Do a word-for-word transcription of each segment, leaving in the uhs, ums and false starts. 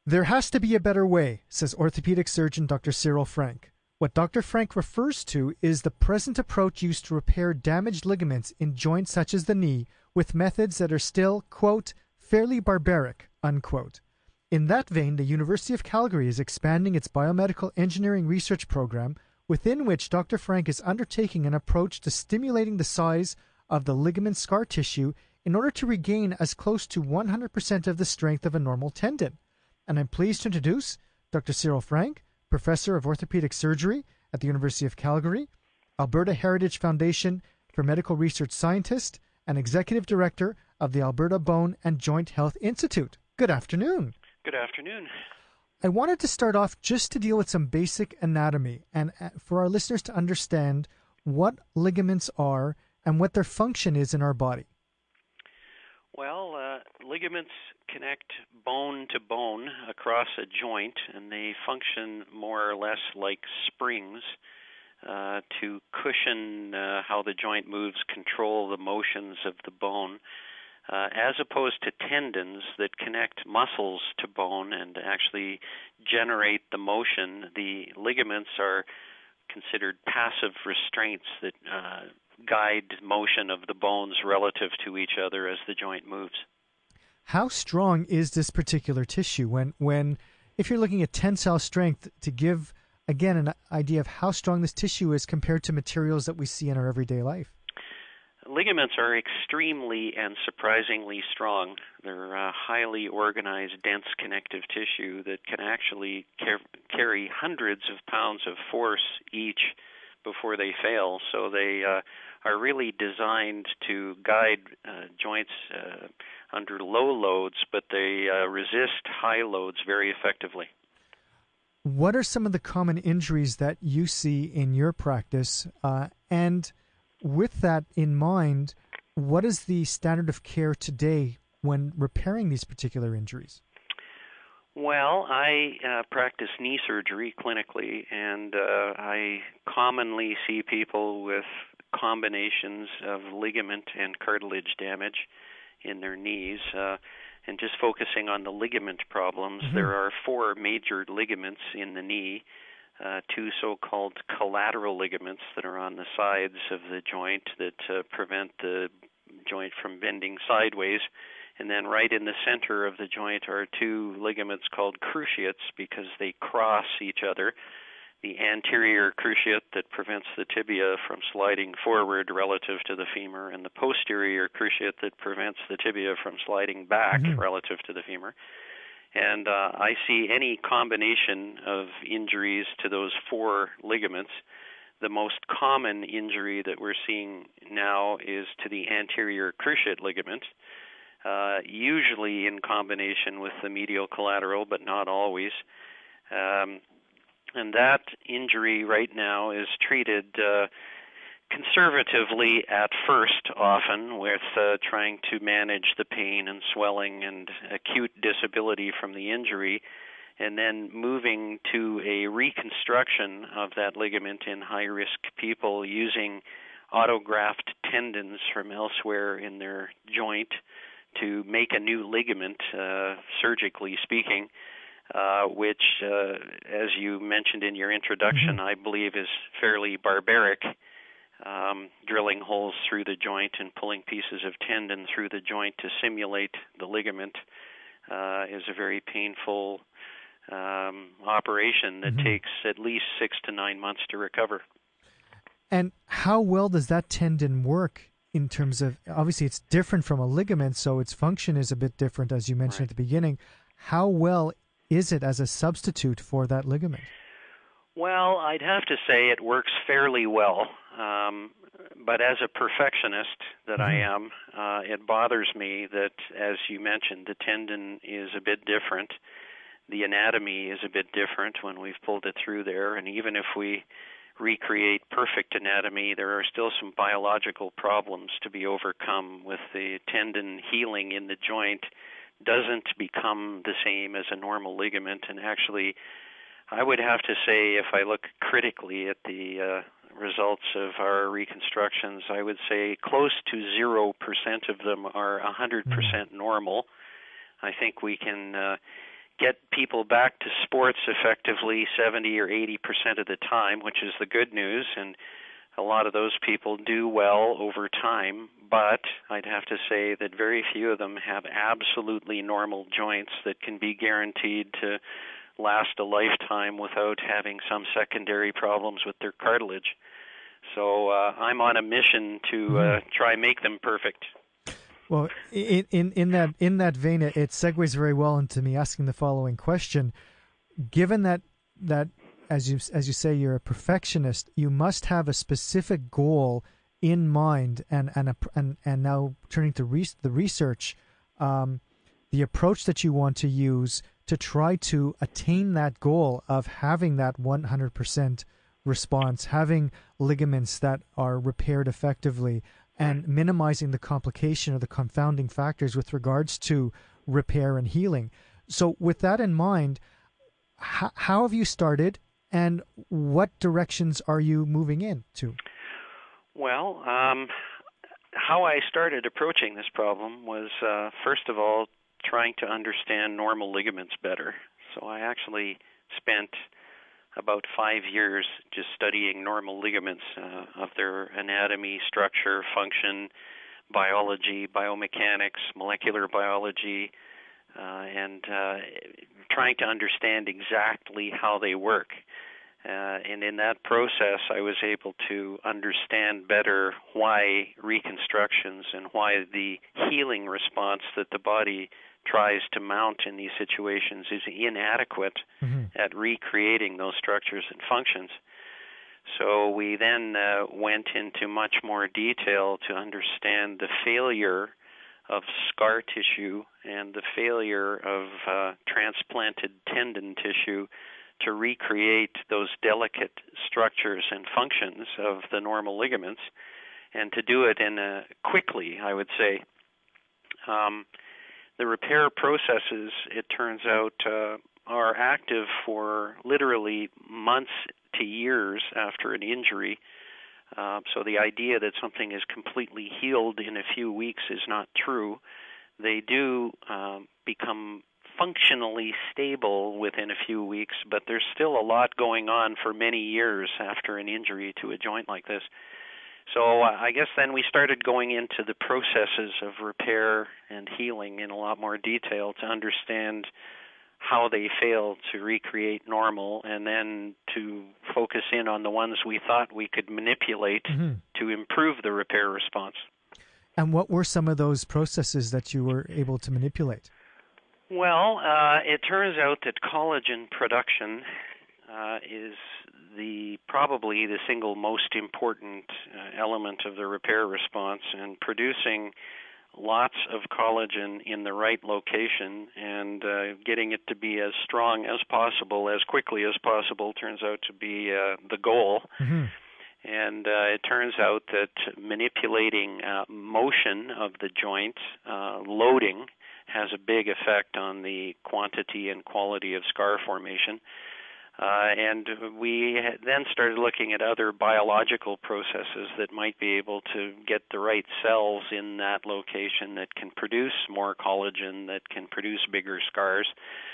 There has to be a better way, says orthopedic surgeon Doctor Cyril Frank. What Doctor Frank refers to is the present approach used to repair damaged ligaments in joints such as the knee with methods that are still, quote, fairly barbaric, unquote. In that vein, the University of Calgary is expanding its biomedical engineering research program, within which Doctor Frank is undertaking an approach to stimulating the size of the ligament scar tissue in order to regain as close to one hundred percent of the strength of a normal tendon. And I'm pleased to introduce Doctor Cyril Frank, Professor of Orthopedic Surgery at the University of Calgary, Alberta Heritage Foundation for Medical Research Scientist, and Executive Director of the Alberta Bone and Joint Health Institute. Good afternoon. Good afternoon. I wanted to start off just to deal with some basic anatomy and for our listeners to understand what ligaments are and what their function is in our body. Well, uh, ligaments connect bone to bone across a joint, and they function more or less like springs uh, to cushion uh, how the joint moves, control the motions of the bone, uh, as opposed to tendons that connect muscles to bone and actually generate the motion. The ligaments are considered passive restraints that uh, guide motion of the bones relative to each other as the joint moves. How strong is this particular tissue? When, when, if you're looking at tensile strength, to give, again, an idea of how strong this tissue is compared to materials that we see in our everyday life? Ligaments are extremely and surprisingly strong. They're a highly organized, dense connective tissue that can actually car- carry hundreds of pounds of force each before they fail. So they uh, are really designed to guide uh, joints uh, under low loads, but they uh, resist high loads very effectively. What are some of the common injuries that you see in your practice? Uh, and with that in mind, what is the standard of care today when repairing these particular injuries? Well, I uh, practice knee surgery clinically, and uh, I commonly see people with combinations of ligament and cartilage damage in their knees. Uh, and just focusing on the ligament problems, mm-hmm. there are four major ligaments in the knee, uh, two so-called collateral ligaments that are on the sides of the joint that uh, prevent the joint from bending sideways. And then right in the center of the joint are two ligaments called cruciates because they cross each other. The anterior cruciate that prevents the tibia from sliding forward relative to the femur, and the posterior cruciate that prevents the tibia from sliding back mm-hmm. relative to the femur. And uh, I see any combination of injuries to those four ligaments. The most common injury that we're seeing now is to the anterior cruciate ligament, uh, usually in combination with the medial collateral, but not always. Um, and that injury right now is treated uh, conservatively at first, often, with uh, trying to manage the pain and swelling and acute disability from the injury, and then moving to a reconstruction of that ligament in high-risk people using autograft tendons from elsewhere in their joint to make a new ligament, uh, surgically speaking, uh, which, uh, as you mentioned in your introduction, mm-hmm. I believe is fairly barbaric. Um, drilling holes through the joint and pulling pieces of tendon through the joint to simulate the ligament uh, is a very painful um, operation that mm-hmm. takes at least six to nine months to recover. And how well does that tendon work in terms of, obviously it's different from a ligament, so its function is a bit different, as you mentioned right. at the beginning. How well is it as a substitute for that ligament? Well, I'd have to say it works fairly well. Um, but as a perfectionist that mm-hmm. I am, uh, it bothers me that, as you mentioned, the tendon is a bit different. The anatomy is a bit different when we've pulled it through there. And even if we recreate perfect anatomy, there are still some biological problems to be overcome with the tendon healing in the joint doesn't become the same as a normal ligament. And actually, I would have to say, if I look critically at the uh, results of our reconstructions, I would say close to zero percent of them are one hundred percent normal. I think we can uh, get people back to sports effectively seventy or eighty percent of the time, which is the good news, and a lot of those people do well over time, but I'd have to say that very few of them have absolutely normal joints that can be guaranteed to last a lifetime without having some secondary problems with their cartilage. So uh, I'm on a mission to uh, try and make them perfect. Well, in, in, in that in that vein, it, it segues very well into me asking the following question. Given that that as you as you say you're a perfectionist, you must have a specific goal in mind, and and a, and, and now turning to re- the research, um, the approach that you want to use to try to attain that goal of having that one hundred percent response, having ligaments that are repaired effectively, and minimizing the complication or the confounding factors with regards to repair and healing. So with that in mind, how, how have you started, and what directions are you moving into? Well, um, how I started approaching this problem was, uh, first of all, trying to understand normal ligaments better. So I actually spent about five years just studying normal ligaments, uh, of their anatomy, structure, function, biology, biomechanics, molecular biology, uh, and uh, trying to understand exactly how they work. Uh, and in that process, I was able to understand better why reconstructions and why the healing response that the body tries to mount in these situations is inadequate mm-hmm. at recreating those structures and functions. So we then uh, went into much more detail to understand the failure of scar tissue and the failure of uh, transplanted tendon tissue to recreate those delicate structures and functions of the normal ligaments, and to do it in a quickly, I would say. Um, the repair processes, it turns out, uh, are active for literally months to years after an injury. Uh, so the idea that something is completely healed in a few weeks is not true. They do um, become functionally stable within a few weeks, but there's still a lot going on for many years after an injury to a joint like this. So uh, I guess then we started going into the processes of repair and healing in a lot more detail to understand how they fail to recreate normal, and then to focus in on the ones we thought we could manipulate mm-hmm. to improve the repair response. And what were some of those processes that you were able to manipulate? Well, uh, it turns out that collagen production uh, is the probably the single most important uh, element of the repair response, and producing lots of collagen in the right location and uh, getting it to be as strong as possible, as quickly as possible, turns out to be uh, the goal. Mm-hmm. And uh, it turns out that manipulating uh, motion of the joint, uh, loading, has a big effect on the quantity and quality of scar formation. Uh, and we then started looking at other biological processes that might be able to get the right cells in that location that can produce more collagen, that can produce bigger scars.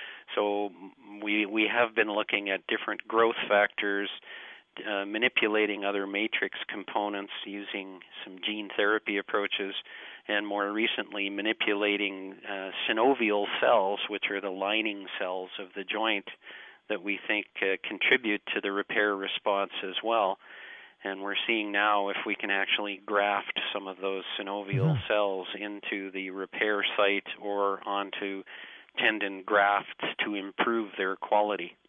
So we we have been looking at different growth factors, uh, manipulating other matrix components using some gene therapy approaches, and more recently manipulating uh, synovial cells, which are the lining cells of the joint, that we think uh, contribute to the repair response as well. And we're seeing now if we can actually graft some of those synovial mm-hmm. cells into the repair site or onto tendon grafts to improve their quality.